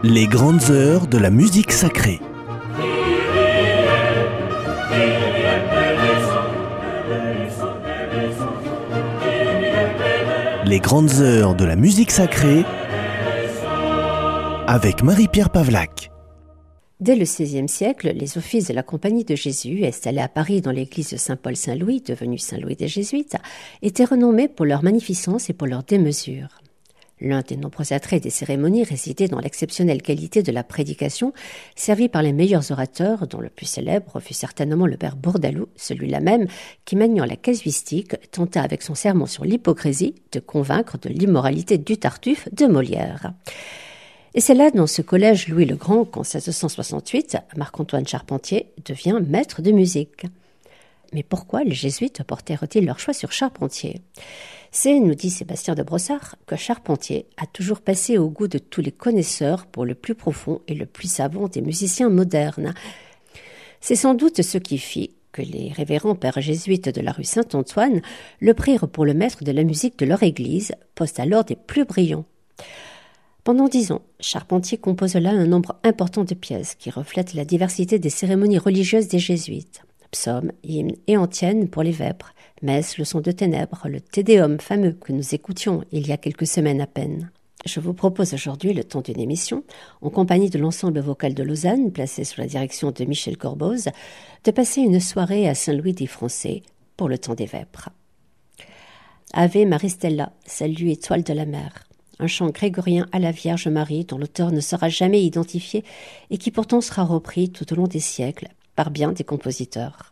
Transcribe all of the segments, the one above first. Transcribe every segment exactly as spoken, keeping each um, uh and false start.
Les grandes heures de la musique sacrée. Les grandes heures de la musique sacrée avec Marie-Pierre Pavlac. Dès le seizième siècle, les offices de la Compagnie de Jésus, installés à Paris dans l'église de Saint-Paul-Saint-Louis, devenue Saint-Louis des Jésuites, étaient renommés pour leur magnificence et pour leur démesure. L'un des nombreux attraits des cérémonies résidait dans l'exceptionnelle qualité de la prédication, servie par les meilleurs orateurs, dont le plus célèbre fut certainement le père Bourdaloue, celui-là même qui, maniant la casuistique, tenta avec son sermon sur l'hypocrisie de convaincre de l'immoralité du Tartuffe de Molière. Et c'est là, dans ce collège Louis le Grand, qu'en seize cent soixante-huit, Marc-Antoine Charpentier devient maître de musique. Mais pourquoi les jésuites portèrent-ils leur choix sur Charpentier ? C'est, nous dit Sébastien de Brossard, que Charpentier a toujours passé au goût de tous les connaisseurs pour le plus profond et le plus savant des musiciens modernes. C'est sans doute ce qui fit que les révérends pères jésuites de la rue Saint-Antoine le prirent pour le maître de la musique de leur église, poste alors des plus brillants. Pendant dix ans, Charpentier compose là un nombre important de pièces qui reflètent la diversité des cérémonies religieuses des jésuites. Psaumes, hymnes et antiennes pour les vêpres, messes, leçons de ténèbres, le Te Deum fameux que nous écoutions il y a quelques semaines à peine. Je vous propose aujourd'hui, le temps d'une émission, en compagnie de l'ensemble vocal de Lausanne, placé sous la direction de Michel Corboz, de passer une soirée à Saint-Louis des Français pour le temps des vêpres. Ave Maristella, salut étoile de la mer. Un chant grégorien à la Vierge Marie dont l'auteur ne sera jamais identifié et qui pourtant sera repris tout au long des siècles par bien des compositeurs.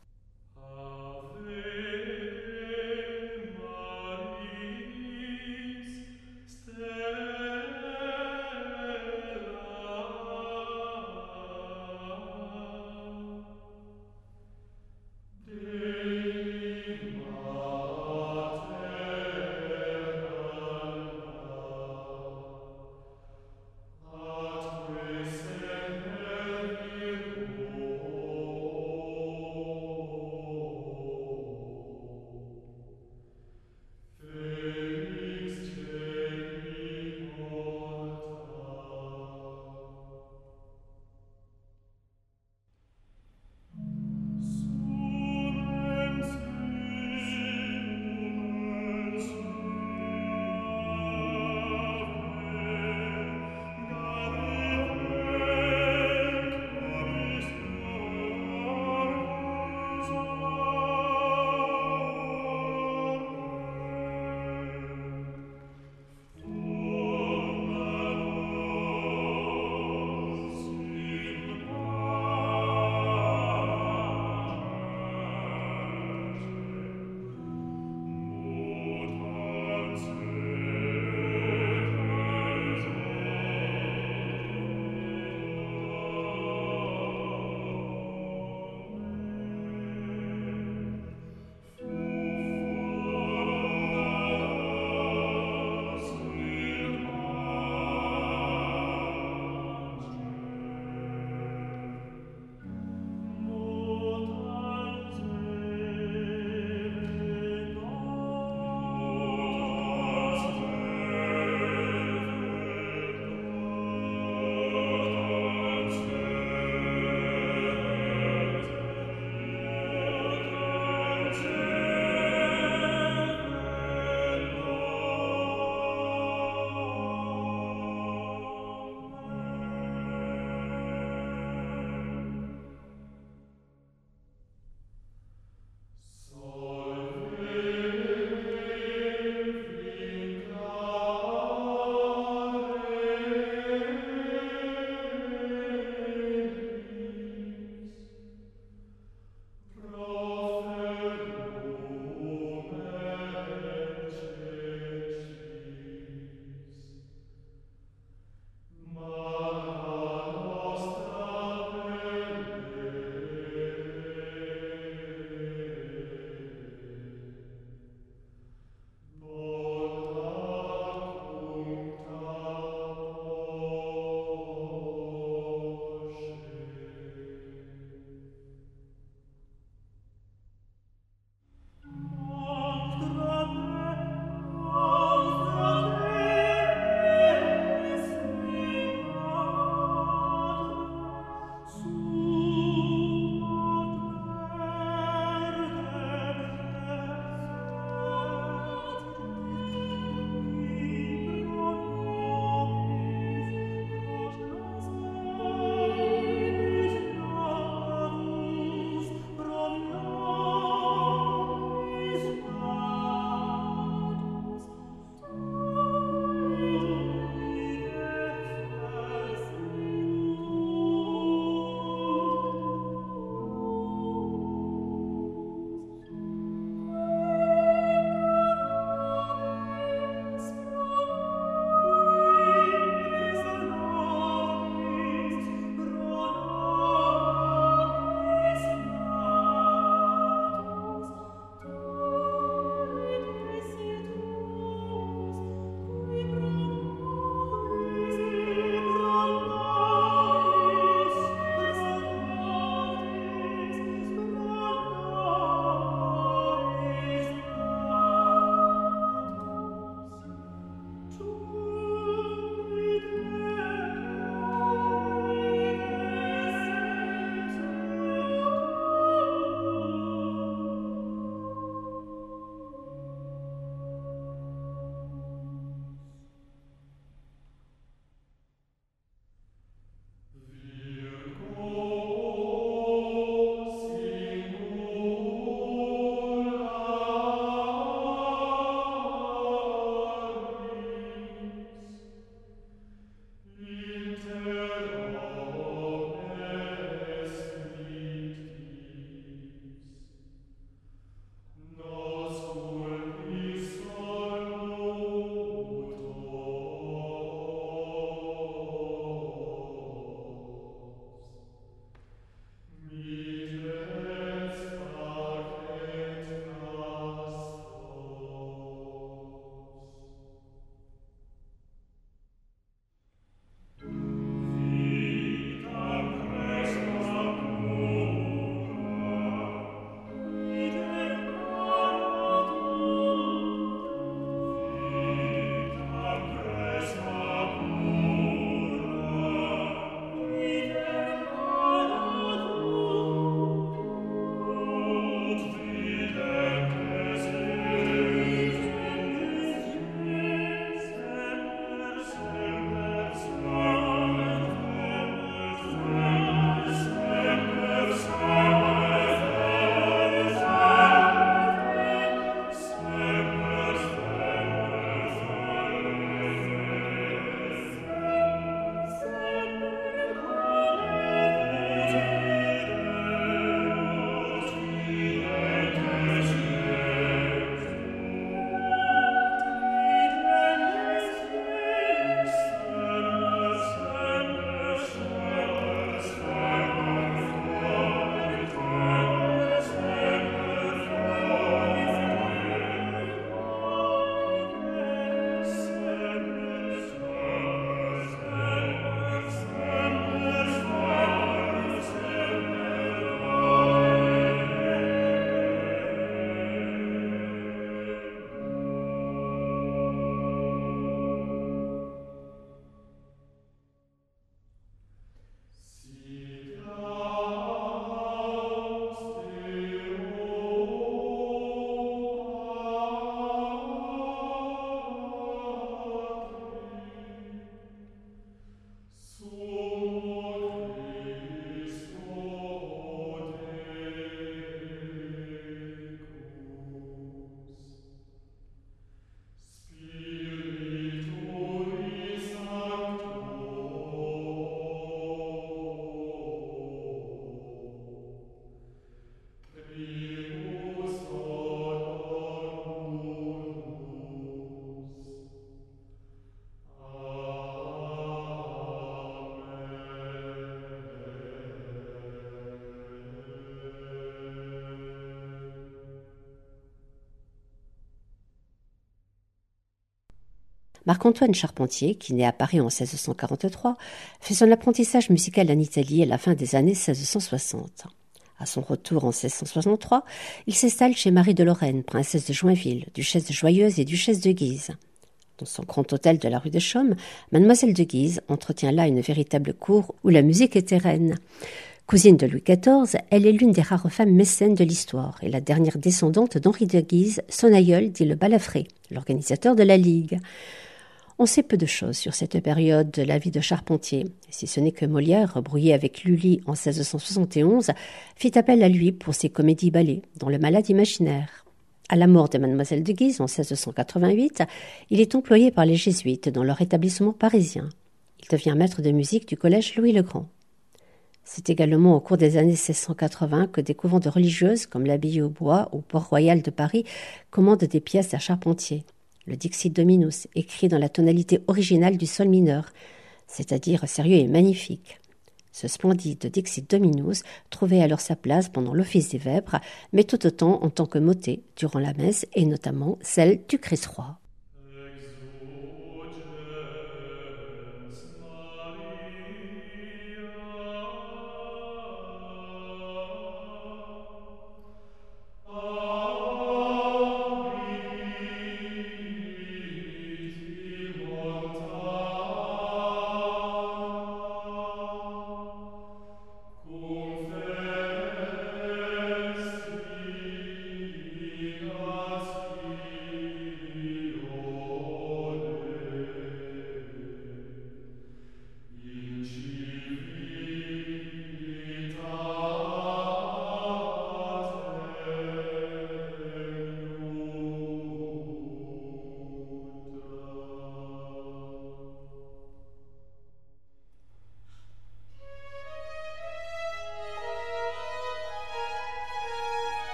Marc-Antoine Charpentier, qui naît à Paris en seize cent quarante-trois, fait son apprentissage musical en Italie à la fin des années seize cent soixante. À son retour en seize cent soixante-trois, il s'installe chez Marie de Lorraine, princesse de Joinville, duchesse de Joyeuse et duchesse de Guise. Dans son grand hôtel de la rue de Chaume, Mademoiselle de Guise entretient là une véritable cour où la musique était reine. Cousine de Louis quatorze, elle est l'une des rares femmes mécènes de l'histoire et la dernière descendante d'Henri de Guise, son aïeul dit le Balafré, l'organisateur de la Ligue. On sait peu de choses sur cette période de la vie de Charpentier, si ce n'est que Molière, brouillé avec Lully en seize cent soixante et onze, fit appel à lui pour ses comédies-ballets, dont Le Malade imaginaire. À la mort de Mademoiselle de Guise en seize cent quatre-vingt-huit, il est employé par les jésuites dans leur établissement parisien. Il devient maître de musique du collège Louis-le-Grand. C'est également au cours des années seize cent quatre-vingts que des couvents de religieuses, comme l'abbaye aux Bois ou Port-Royal de Paris, commandent des pièces à Charpentier. Le Dixit Dominus, écrit dans la tonalité originale du sol mineur, c'est-à-dire sérieux et magnifique. Ce splendide Dixit Dominus trouvait alors sa place pendant l'office des vêpres, mais tout autant en tant que motet durant la messe et notamment celle du Christ-Roi.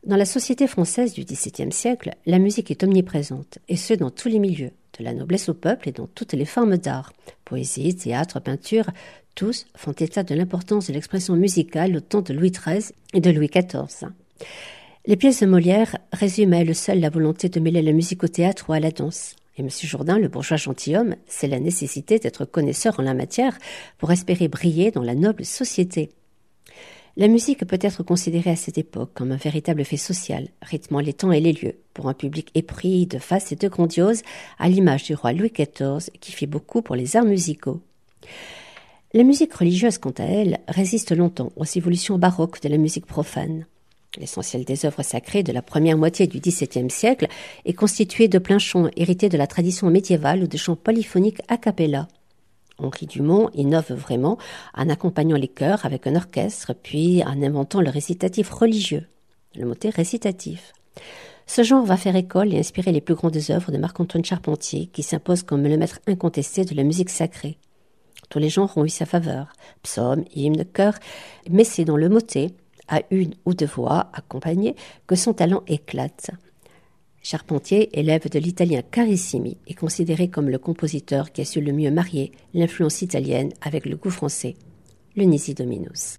Dans la société française du dix-septième siècle, la musique est omniprésente, et ce dans tous les milieux, de la noblesse au peuple et dans toutes les formes d'art. Poésie, théâtre, peinture, tous font état de l'importance de l'expression musicale au temps de Louis treize et de Louis quatorze. Les pièces de Molière résument à elles seules la volonté de mêler la musique au théâtre ou à la danse. Et M. Jourdain, le bourgeois gentilhomme, c'est la nécessité d'être connaisseur en la matière pour espérer briller dans la noble société. La musique peut être considérée à cette époque comme un véritable fait social, rythmant les temps et les lieux, pour un public épris de faste et de grandiose, à l'image du roi Louis quatorze, qui fit beaucoup pour les arts musicaux. La musique religieuse, quant à elle, résiste longtemps aux évolutions baroques de la musique profane. L'essentiel des œuvres sacrées de la première moitié du dix-septième siècle est constitué de pleins chants hérités de la tradition médiévale ou de chants polyphoniques a cappella. Henri Dumont innove vraiment en accompagnant les chœurs avec un orchestre, puis en inventant le récitatif religieux. Le mot est récitatif. Ce genre va faire école et inspirer les plus grandes œuvres de Marc-Antoine Charpentier, qui s'impose comme le maître incontesté de la musique sacrée. Tous les genres ont eu sa faveur, psaumes, hymnes, chœurs, mais c'est dans le motet, à une ou deux voix accompagnées, que son talent éclate. Charpentier, élève de l'italien Carissimi, est considéré comme le compositeur qui a su le mieux marier l'influence italienne avec le goût français, le Nisi Dominus.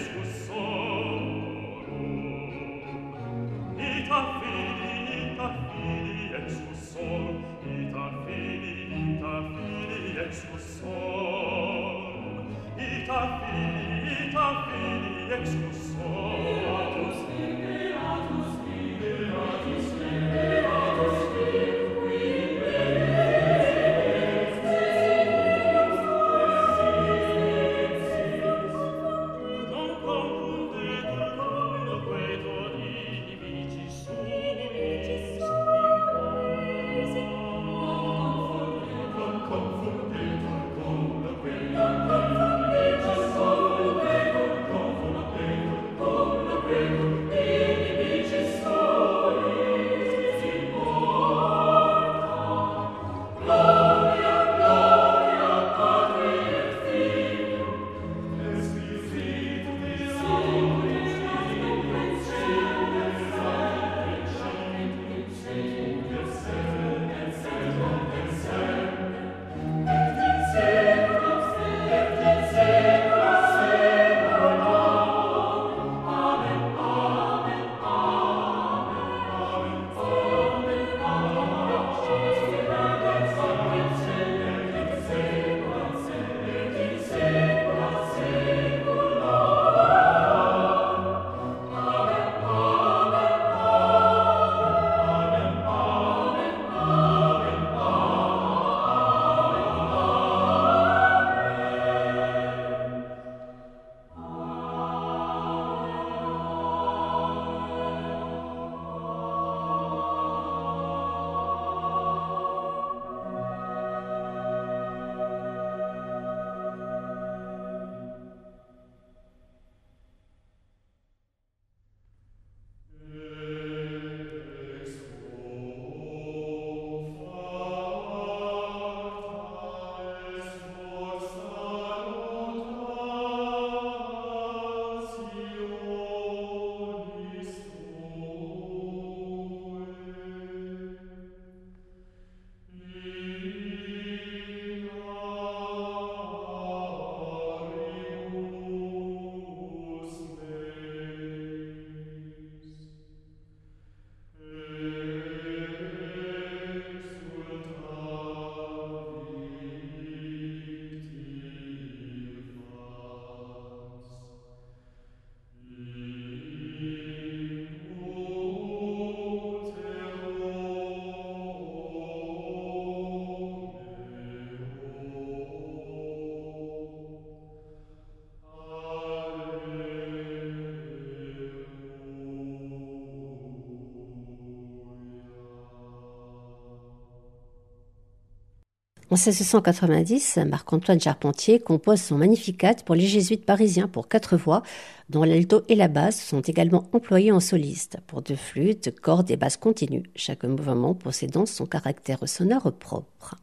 En seize cent quatre-vingt-dix, Marc-Antoine Charpentier compose son Magnificat pour les jésuites parisiens pour quatre voix, dont l'alto et la basse sont également employés en soliste, pour deux flûtes, cordes et basses continues, chaque mouvement possédant son caractère sonore propre.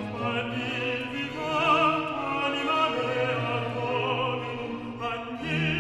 Magnificat,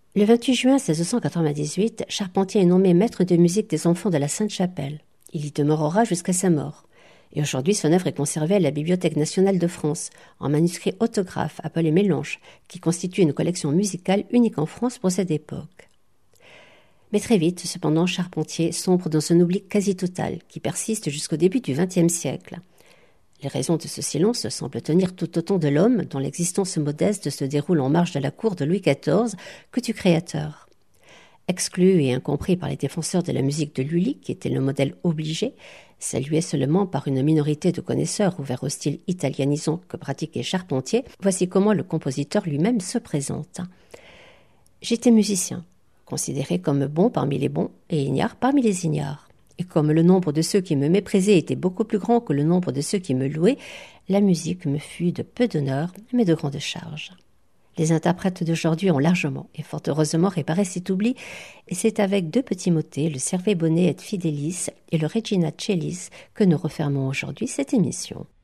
Le vingt-huit juin mille six cent quatre-vingt-dix-huit, Charpentier est nommé maître de musique des enfants de la Sainte-Chapelle. Il y demeurera jusqu'à sa mort. Et aujourd'hui, son œuvre est conservée à la Bibliothèque nationale de France, en manuscrit autographe appelé Mélange, qui constitue une collection musicale unique en France pour cette époque. Mais très vite, cependant, Charpentier sombre dans un oubli quasi total, qui persiste jusqu'au début du vingtième siècle. Les raisons de ce silence semblent tenir tout autant de l'homme, dont l'existence modeste se déroule en marge de la cour de Louis quatorze, que du créateur. Exclu et incompris par les défenseurs de la musique de Lully, qui était le modèle obligé, salué seulement par une minorité de connaisseurs ouverts au style italianisant que pratiquait Charpentier, voici comment le compositeur lui-même se présente. J'étais musicien, considéré comme bon parmi les bons et ignare parmi les ignares. Et comme le nombre de ceux qui me méprisaient était beaucoup plus grand que le nombre de ceux qui me louaient, la musique me fut de peu d'honneur, mais de grande charge. Les interprètes d'aujourd'hui ont largement et fort heureusement réparé cet oubli, et c'est avec deux petits motets, le Servet Bonnet et Fidelis et le Regina Celis, que nous refermons aujourd'hui cette émission.